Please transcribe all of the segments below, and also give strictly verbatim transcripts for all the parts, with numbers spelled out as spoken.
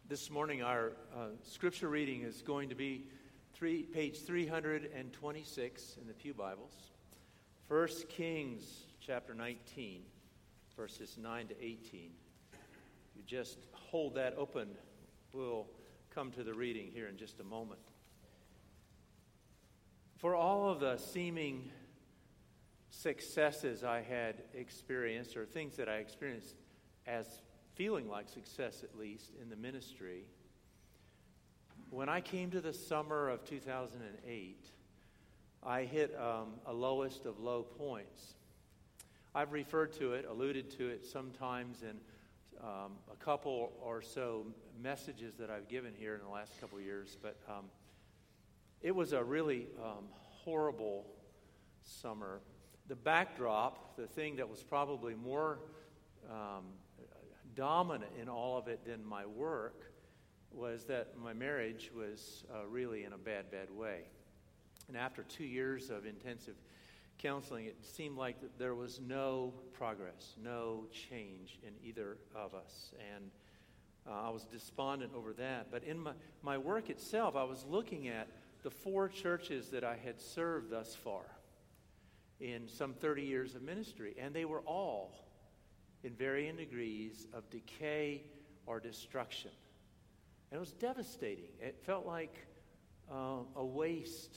This morning, our uh, scripture reading is going to be three, page three hundred twenty-six in the Pew Bibles. First Kings chapter nineteen, verses nine to eighteen. You just hold that open. We'll come to the reading here in just a moment. For all of the seeming successes I had experienced, or things that I experienced as feeling like success at least in the ministry, when I came to the summer of two thousand eight, I hit um, a lowest of low points. I've referred to it, alluded to it sometimes in um, a couple or so messages that I've given here in the last couple of years, but um, it was a really um, horrible summer. The backdrop, the thing that was probably more um, dominant in all of it than my work, was that my marriage was uh, really in a bad, bad way. And after two years of intensive counseling, it seemed like that there was no progress, no change in either of us. And uh, I was despondent over that. But in my, my work itself, I was looking at the four churches that I had served thus far in some thirty years of ministry, and they were all in varying degrees of decay or destruction. And it was devastating. It felt like uh, a waste,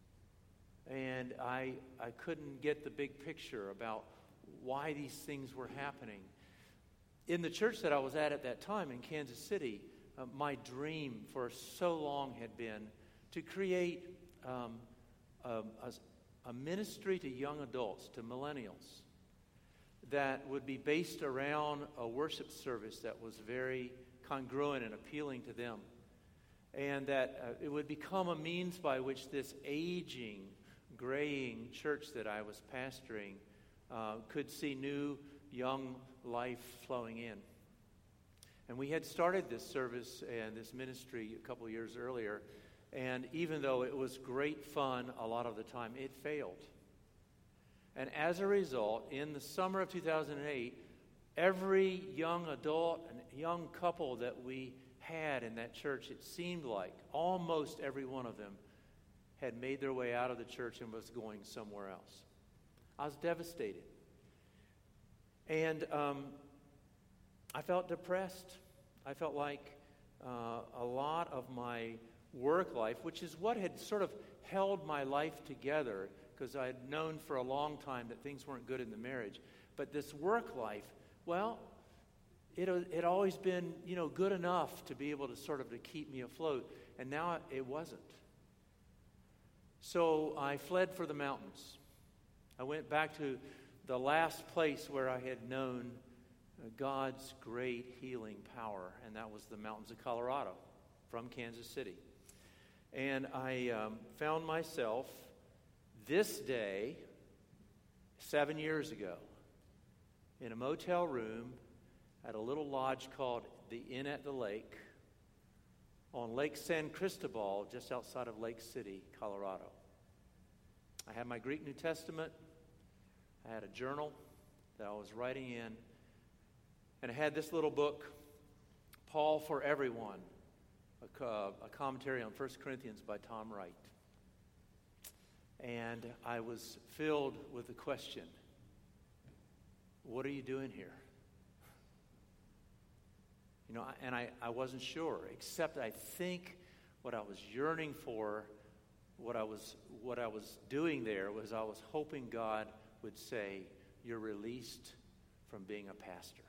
and I I couldn't get the big picture about why these things were happening. In the church that I was at at that time in Kansas City, uh, my dream for so long had been to create um, a, a, a ministry to young adults, to millennials, that would be based around a worship service that was very congruent and appealing to them. And that uh, it would become a means by which this aging, graying church that I was pastoring uh, could see new, young life flowing in. And we had started this service and this ministry a couple years earlier, and even though it was great fun a lot of the time, it failed. And as a result, in the summer of two thousand eight, every young adult and young couple that we had in that church, it seemed like almost every one of them had made their way out of the church and was going somewhere else. I was devastated. And um, I felt depressed. I felt like uh, a lot of my work life, which is what had sort of held my life together, because I had known for a long time that things weren't good in the marriage. But this work life, well, it had always been, you know, good enough to be able to sort of to keep me afloat, and now it wasn't. So I fled for the mountains. I went back to the last place where I had known God's great healing power, and that was the mountains of Colorado from Kansas City. And I um, found myself this day, seven years ago, in a motel room at a little lodge called the Inn at the Lake on Lake San Cristobal, just outside of Lake City, Colorado. I had my Greek New Testament. I had a journal that I was writing in. And I had this little book, Paul for Everyone, a, a commentary on First Corinthians by Tom Wright. And I was filled with the question, what are you doing here? You know, and I, I wasn't sure, except I think what I was yearning for, what I was what I was doing there was I was hoping God would say, you're released from being a pastor.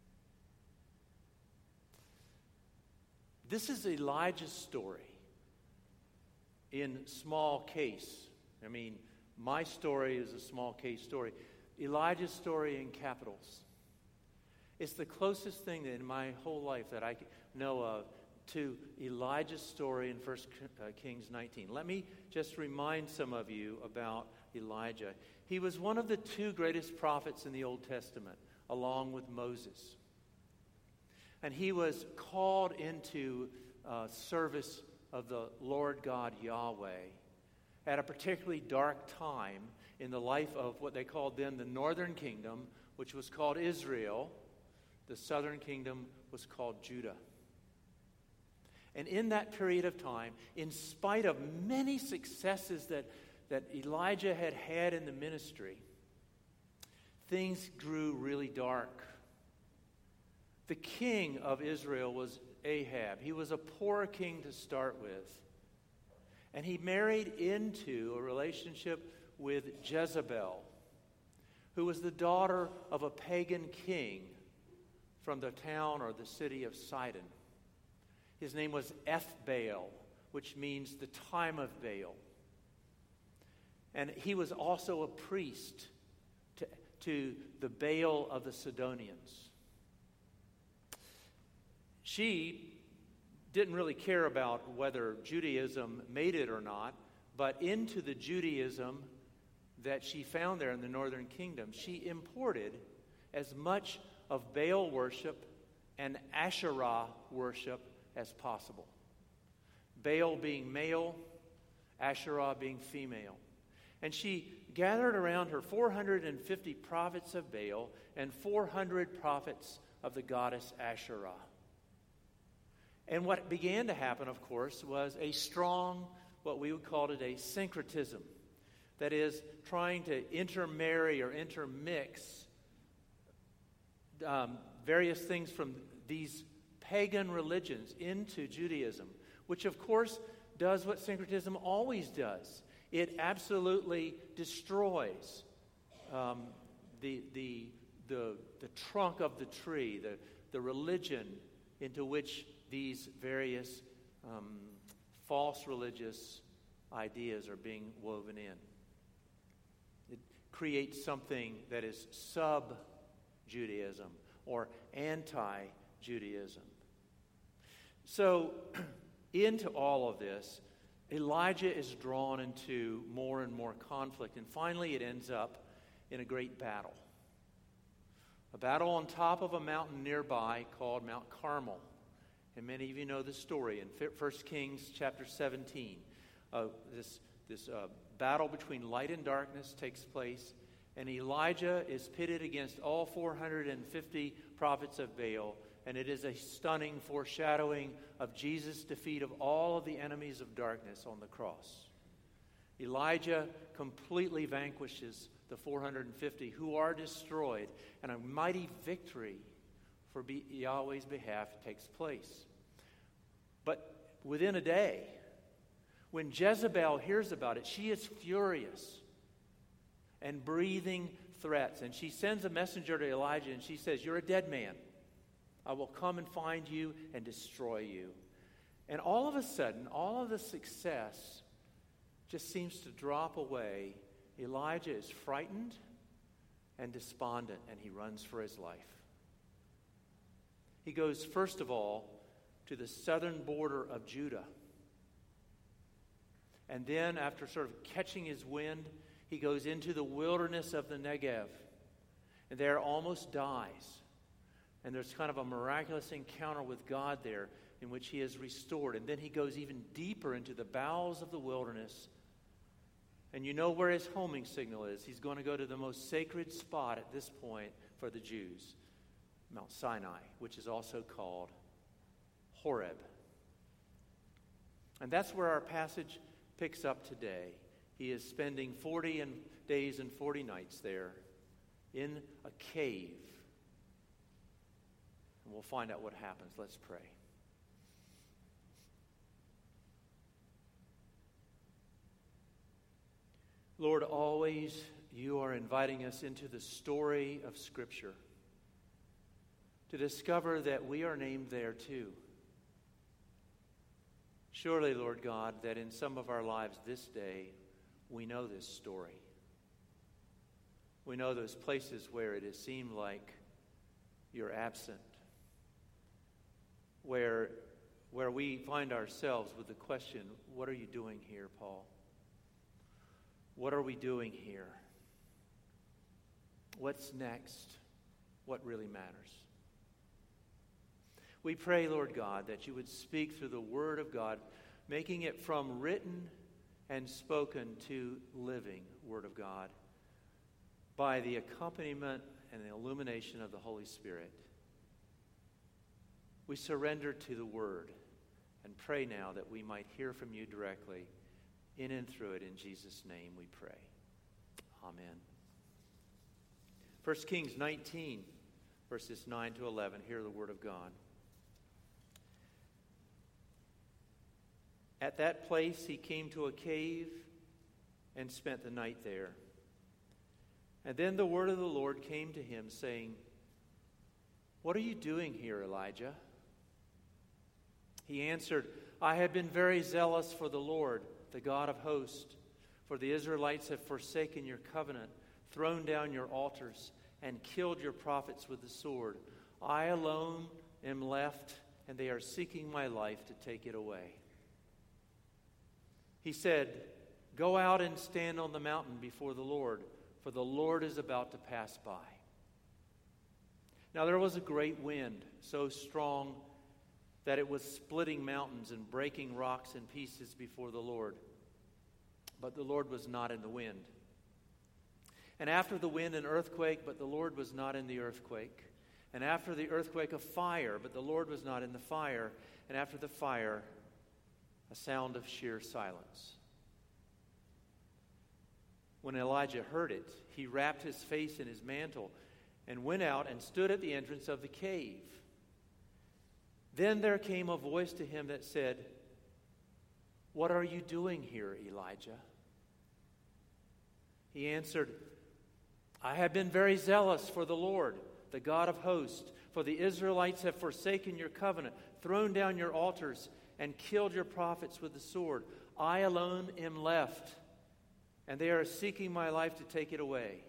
This is Elijah's story in small case. I mean, my story is a small case story. Elijah's story in capitals. It's the closest thing in my whole life that I know of to Elijah's story in First Kings nineteen. Let me just remind some of you about Elijah. He was one of the two greatest prophets in the Old Testament, along with Moses. And he was called into uh, service of the Lord God Yahweh at a particularly dark time in the life of what they called then the northern kingdom, which was called Israel. The southern kingdom was called Judah. And in that period of time, in spite of many successes that, that Elijah had had in the ministry, things grew really dark. The king of Israel was Ahab. He was a poor king to start with. And he married into a relationship with Jezebel, who was the daughter of a pagan king from the town or the city of Sidon. His name was Ethbaal, which means the time of Baal. And he was also a priest to, to the Baal of the Sidonians. She didn't really care about whether Judaism made it or not, but into the Judaism that she found there in the northern kingdom, she imported as much of Baal worship and Asherah worship as possible. Baal being male, Asherah being female. And she gathered around her four hundred fifty prophets of Baal and four hundred prophets of the goddess Asherah. And what began to happen, of course, was a strong, what we would call today, syncretism. That is, trying to intermarry or intermix um, various things from these pagan religions into Judaism, which, of course, does what syncretism always does. It absolutely destroys um, the, the, the, the trunk of the tree, the, the religion into which these various um, false religious ideas are being woven in. It creates something that is sub-Judaism or anti-Judaism. So, into all of this, Elijah is drawn into more and more conflict, and finally it ends up in a great battle. A battle on top of a mountain nearby called Mount Carmel. And many of you know the story in First Kings chapter seventeen. Uh, this this uh, battle between light and darkness takes place, and Elijah is pitted against all four hundred fifty prophets of Baal, and it is a stunning foreshadowing of Jesus' defeat of all of the enemies of darkness on the cross. Elijah completely vanquishes the four hundred fifty who are destroyed, and a mighty victory for Yahweh's behalf takes place. But within a day, when Jezebel hears about it, she is furious and breathing threats. And she sends a messenger to Elijah and she says, "You're a dead man. I will come and find you and destroy you." And all of a sudden, all of the success just seems to drop away. Elijah is frightened and despondent, and he runs for his life. He goes, first of all, to the southern border of Judah. And then, after sort of catching his wind, he goes into the wilderness of the Negev. And there almost dies. And there's kind of a miraculous encounter with God there in which he is restored. And then he goes even deeper into the bowels of the wilderness. And you know where his homing signal is. He's going to go to the most sacred spot at this point for the Jews. Mount Sinai, which is also called Horeb. And that's where our passage picks up today. He is spending forty days and forty nights there in a cave. And we'll find out what happens. Let's pray. Lord, always you are inviting us into the story of Scripture, to discover that we are named there too. Surely, Lord God, that in some of our lives this day, we know this story. We know those places where it has seemed like you're absent, where, where we find ourselves with the question, what are you doing here, Paul? What are we doing here? What's next? What really matters? We pray, Lord God, that you would speak through the Word of God, making it from written and spoken to living Word of God by the accompaniment and the illumination of the Holy Spirit. We surrender to the Word and pray now that we might hear from you directly in and through it. In Jesus' name we pray. Amen. First Kings nineteen, verses nine to eleven. Hear the word of God. At that place he came to a cave and spent the night there. And then the word of the Lord came to him, saying, "What are you doing here, Elijah?" He answered, "I have been very zealous for the Lord, the God of hosts. For the Israelites have forsaken your covenant, thrown down your altars, and killed your prophets with the sword. I alone am left, and they are seeking my life to take it away." He said, "Go out and stand on the mountain before the Lord, for the Lord is about to pass by." Now there was a great wind, so strong that it was splitting mountains and breaking rocks in pieces before the Lord. But the Lord was not in the wind. And after the wind, an earthquake, but the Lord was not in the earthquake. And after the earthquake, a fire, but the Lord was not in the fire. And after the fire, a sound of sheer silence. When Elijah heard it, he wrapped his face in his mantle and went out and stood at the entrance of the cave. Then there came a voice to him that said, "What are you doing here, Elijah?" He answered, "I have been very zealous for the Lord, the God of hosts, for the Israelites have forsaken your covenant, thrown down your altars, and killed your prophets with the sword. I alone am left, and they are seeking my life to take it away."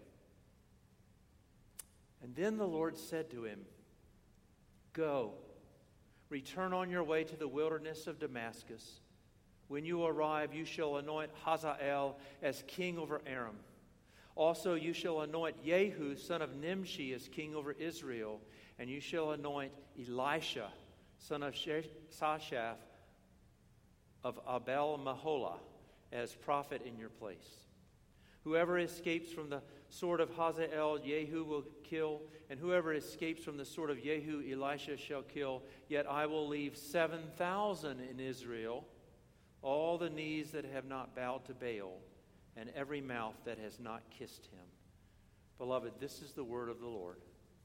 And then the Lord said to him, "Go, return on your way to the wilderness of Damascus. When you arrive, you shall anoint Hazael as king over Aram. Also you shall anoint Jehu, son of Nimshi, as king over Israel. And you shall anoint Elisha, son of Shashaph of Abel-Meholah, as prophet in your place. Whoever escapes from the sword of Hazael, Jehu will kill, and whoever escapes from the sword of Jehu, Elisha shall kill. Yet I will leave seven thousand in Israel, all the knees that have not bowed to Baal, and every mouth that has not kissed him." Beloved, this is the word of the Lord.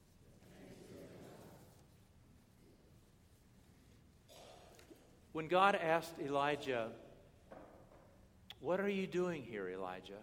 When God asked Elijah, "What are you doing here, Elijah?"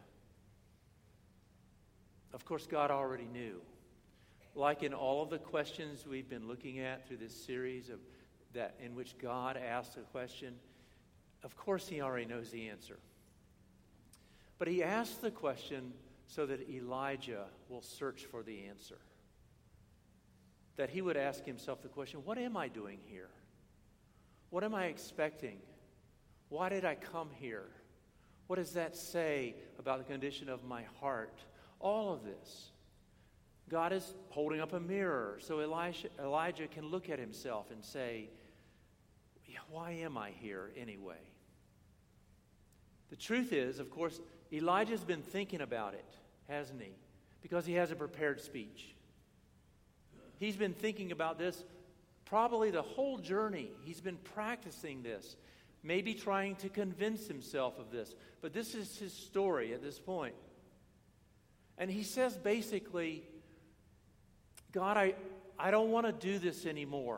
Of course, God already knew. Like in all of the questions we've been looking at through this series of that in which God asks a question, of course he already knows the answer. But he asks the question so that Elijah will search for the answer. That he would ask himself the question, what am I doing here? What am I expecting? Why did I come here? What does that say about the condition of my heart? All of this. God is holding up a mirror so Elijah, Elijah can look at himself and say, yeah, why am I here anyway? The truth is, of course, Elijah's been thinking about it, hasn't he? Because he has a prepared speech. He's been thinking about this probably the whole journey. He's been practicing this, maybe trying to convince himself of this. But this is his story at this point. And he says basically, God, I, I don't want to do this anymore.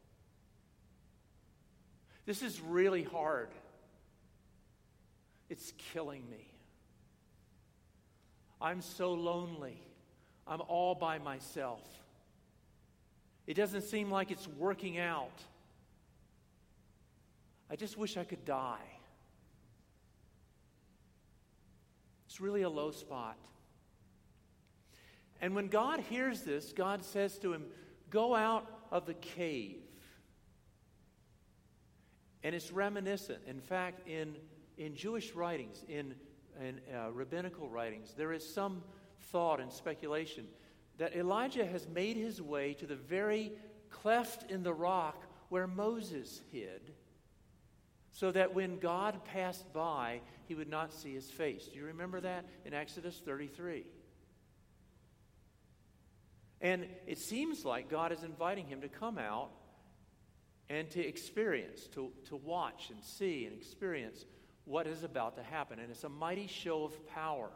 This is really hard. It's killing me. I'm so lonely. I'm all by myself. It doesn't seem like it's working out. I just wish I could die. It's really a low spot. And when God hears this, God says to him, go out of the cave. And it's reminiscent. In fact, in, in Jewish writings, in, in uh, rabbinical writings, there is some thought and speculation that Elijah has made his way to the very cleft in the rock where Moses hid, so that when God passed by, he would not see his face. Do you remember that in Exodus thirty-three? And it seems like God is inviting him to come out and to experience, to, to watch and see and experience what is about to happen. And it's a mighty show of power.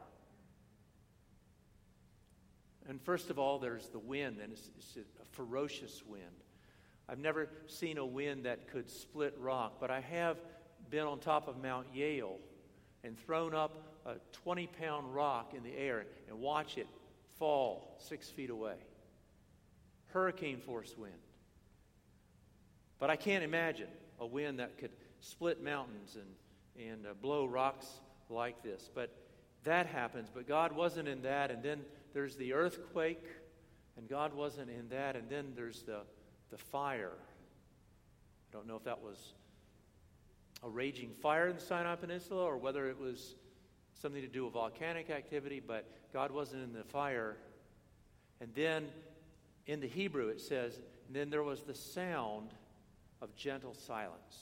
And first of all, there's the wind, and it's, it's a ferocious wind. I've never seen a wind that could split rock, but I have been on top of Mount Yale and thrown up a twenty-pound rock in the air and watch it fall six feet away. Hurricane force wind. But I can't imagine a wind that could split mountains and, and uh, blow rocks like this. But that happens. But God wasn't in that. And then there's the earthquake, and God wasn't in that. And then there's the, the fire. I don't know if that was a raging fire in the Sinai Peninsula or whether it was something to do with volcanic activity, but God wasn't in the fire. And then in the Hebrew it says, and then there was the sound of gentle silence.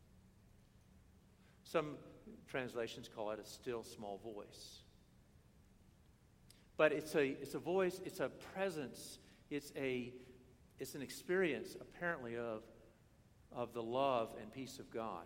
Some translations call it a still small voice. But it's a it's a voice, it's a presence, it's a it's an experience apparently of of the love and peace of God.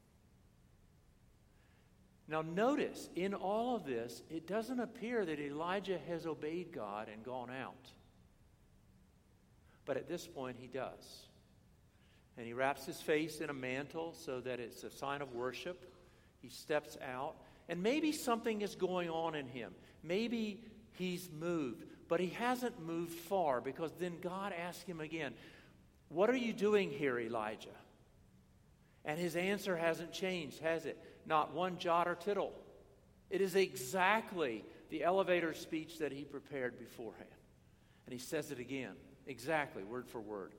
Now notice, in all of this, it doesn't appear that Elijah has obeyed God and gone out. But at this point he does. And he wraps his face in a mantle so that it's a sign of worship. He steps out. And maybe something is going on in him. Maybe he's moved. But he hasn't moved far, because then God asks him again, "What are you doing here, Elijah?" And his answer hasn't changed, has it? Not one jot or tittle. It is exactly the elevator speech that he prepared beforehand. And he says it again, exactly, word for word.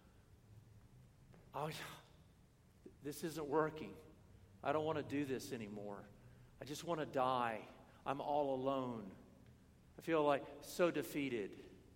Oh, this isn't working. I don't want to do this anymore. I just want to die. I'm all alone. I feel like so defeated.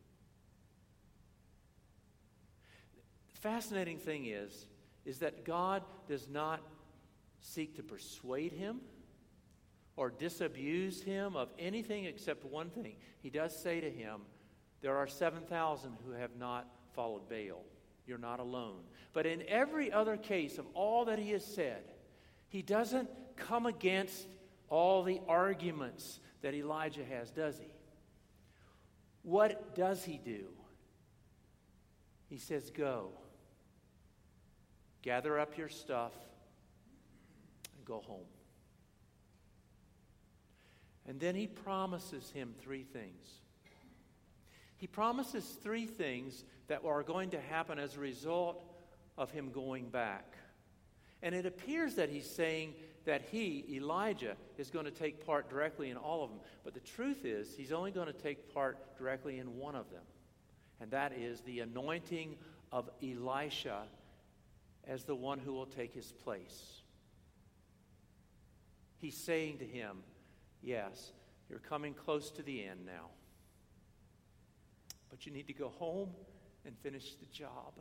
The fascinating thing is, is that God does not seek to persuade him or disabuse him of anything except one thing. He does say to him, there are seven thousand who have not followed Baal. You're not alone. But in every other case of all that he has said, he doesn't come against all the arguments that Elijah has, does he? What does he do? He says, go. Gather up your stuff and go home. And then he promises him three things. He promises three things that are going to happen as a result of him going back. And it appears that he's saying that he, Elijah, is going to take part directly in all of them. But the truth is, he's only going to take part directly in one of them. And that is the anointing of Elisha as the one who will take his place. He's saying to him, yes, you're coming close to the end now. But you need to go home and finish the job.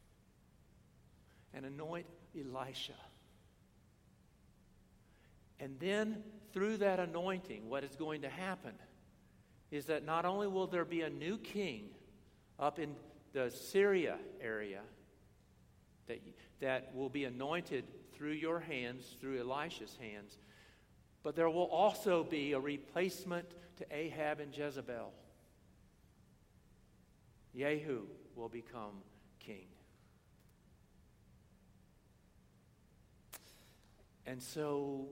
And anoint Elisha. And then, through that anointing, what is going to happen is that not only will there be a new king up in the Syria area that, that will be anointed through your hands, through Elisha's hands, but there will also be a replacement to Ahab and Jezebel. Jehu will become king. And so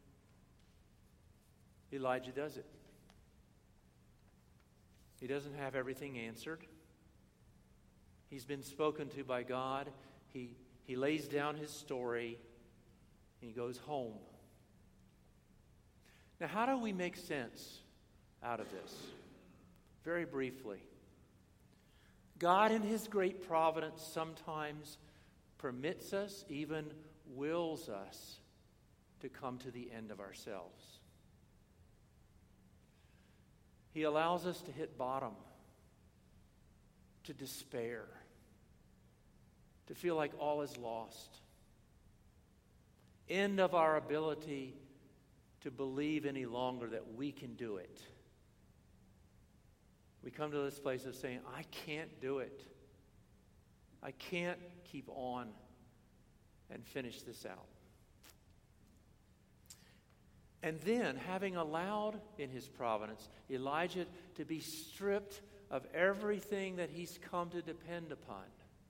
Elijah does it. He doesn't have everything answered. He's been spoken to by God. He, he lays down his story, and he goes home. Now, how do we make sense out of this? Very briefly. God, in his great providence, sometimes permits us, even wills us, to come to the end of ourselves. He allows us to hit bottom, to despair, to feel like all is lost. End of our ability to believe any longer that we can do it. We come to this place of saying, I can't do it. I can't keep on and finish this out. And then, having allowed in his providence Elijah to be stripped of everything that he's come to depend upon,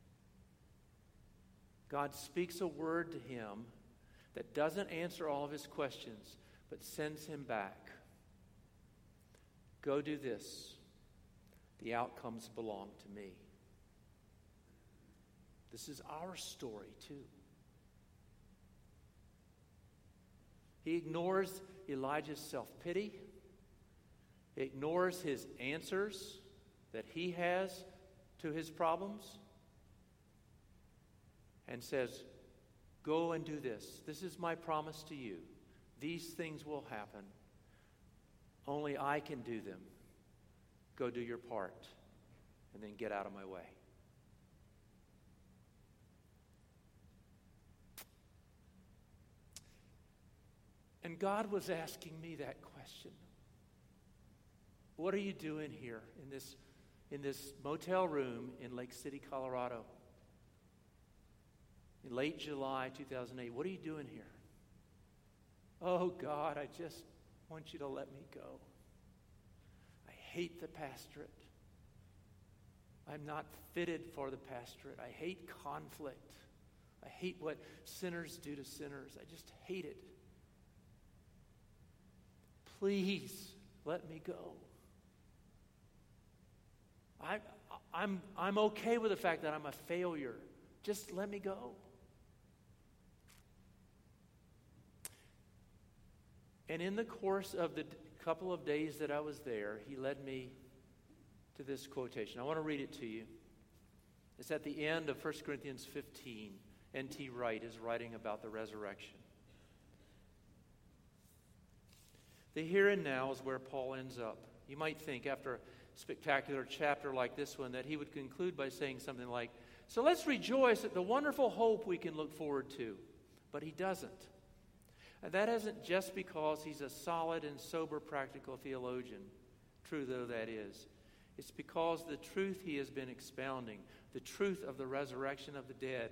God speaks a word to him that doesn't answer all of his questions, but sends him back. Go do this. The outcomes belong to me. This is our story too. He ignores Elijah's self-pity. He ignores his answers that he has to his problems and says, go and do this. This is my promise to you. These things will happen. Only I can do them. Go do your part and then get out of my way. And God was asking me that question. What are you doing here in this, in this motel room in Lake City, Colorado? In late July two thousand eight, what are you doing here? Oh, God, I just want you to let me go. I hate the pastorate. I'm not fitted for the pastorate. I hate conflict. I hate what sinners do to sinners. I just hate it. Please let me go. I, I'm, I'm okay with the fact that I'm a failure. Just let me go. And in the course of the couple of days that I was there, he led me to this quotation. I want to read it to you. It's at the end of First Corinthians fifteen. N T Wright is writing about the resurrection. The here and now is where Paul ends up. You might think after a spectacular chapter like this one that he would conclude by saying something like, so let's rejoice at the wonderful hope we can look forward to. But he doesn't. And that isn't just because he's a solid and sober practical theologian, true though that is. It's because the truth he has been expounding, the truth of the resurrection of the dead,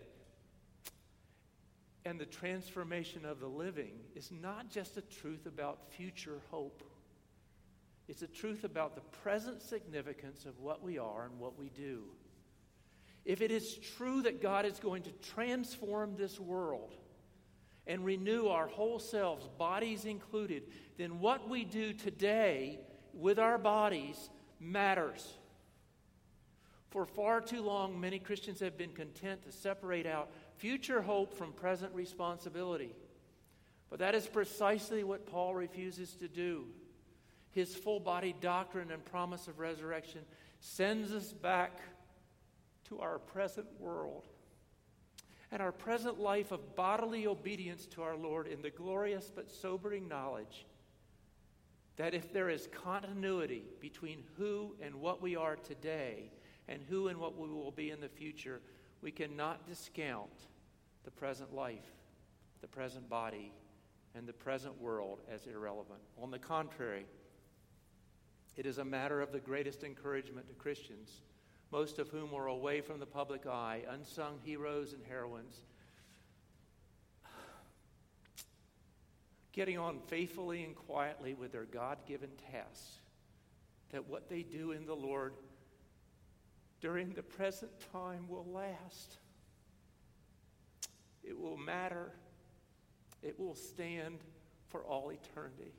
and the transformation of the living is not just a truth about future hope. It's a truth about the present significance of what we are and what we do. If it is true that God is going to transform this world and renew our whole selves, bodies included, then what we do today with our bodies matters. For far too long, many Christians have been content to separate out future hope from present responsibility. But that is precisely what Paul refuses to do. His full-body doctrine and promise of resurrection sends us back to our present world and our present life of bodily obedience to our Lord in the glorious but sobering knowledge that if there is continuity between who and what we are today and who and what we will be in the future, we cannot discount the present life, the present body, and the present world as irrelevant. On the contrary, it is a matter of the greatest encouragement to Christians, most of whom are away from the public eye, unsung heroes and heroines, getting on faithfully and quietly with their God-given tasks, that what they do in the Lord during the present time will last. It will matter. It will stand for all eternity.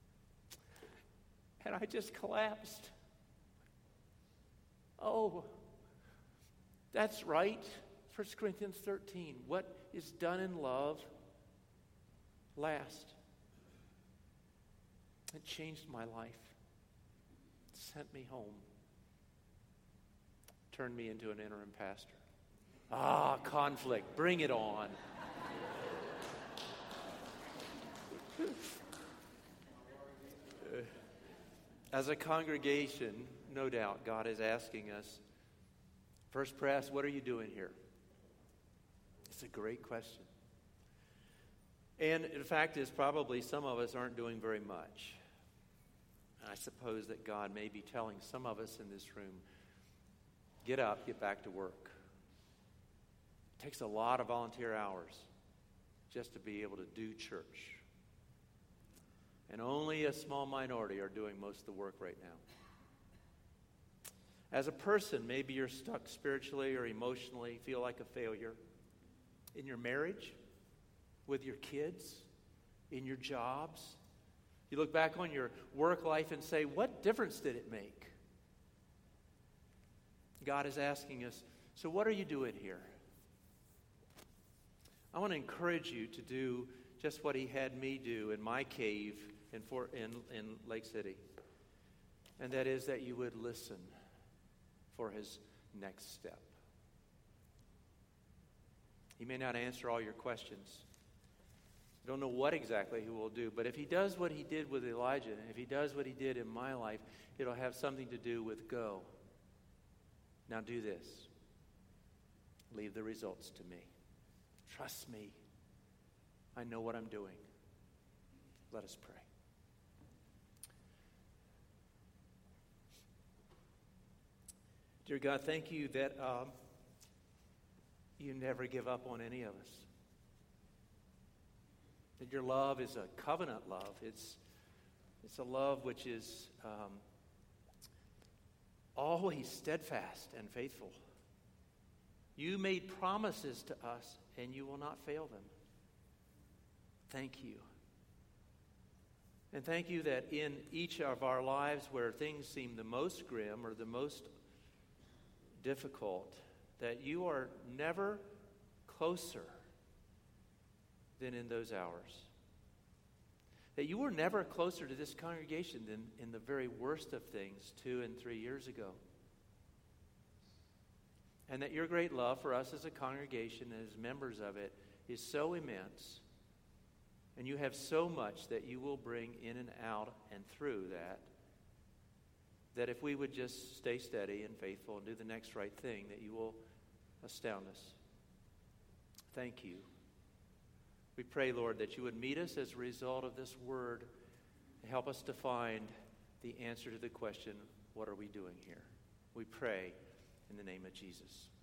And I just collapsed. Oh, that's right. First Corinthians thirteen. What is done in love lasts. It changed my life. It sent me home. Turned me into an interim pastor. Ah, conflict. Bring it on. As a congregation, no doubt, God is asking us, First Press, what are you doing here? It's a great question. And the fact is, probably some of us aren't doing very much. I suppose that God may be telling some of us in this room, get up, get back to work. It takes a lot of volunteer hours. just to be able to do church. And only a small minority are doing most of the work right now. As a person, maybe you're stuck spiritually or emotionally, feel like a failure in your marriage, with your kids, in your jobs. You look back on your work life and say, what difference did it make? God is asking us, so what are you doing here? I want to encourage you to do just what he had me do in my cave in, Fort, in, in Lake City. And that is that you would listen for his next step. He may not answer all your questions. I don't know what exactly he will do, but if he does what he did with Elijah, and if he does what he did in my life, it'll have something to do with go. Now do this. Leave the results to me. Trust me. I know what I'm doing. Let us pray. Dear God, thank you that um, you never give up on any of us. That your love is a covenant love. It's, it's a love which is um, always steadfast and faithful. You made promises to us, and you will not fail them. Thank you. And thank you that in each of our lives where things seem the most grim or the most difficult, that you are never closer than in those hours. That you were never closer to this congregation than in the very worst of things two and three years ago. And that your great love for us as a congregation and as members of it is so immense. And you have so much that you will bring in and out and through that, that if we would just stay steady and faithful and do the next right thing, that you will astound us. Thank you. We pray, Lord, that you would meet us as a result of this word and help us to find the answer to the question, what are we doing here? We pray in the name of Jesus.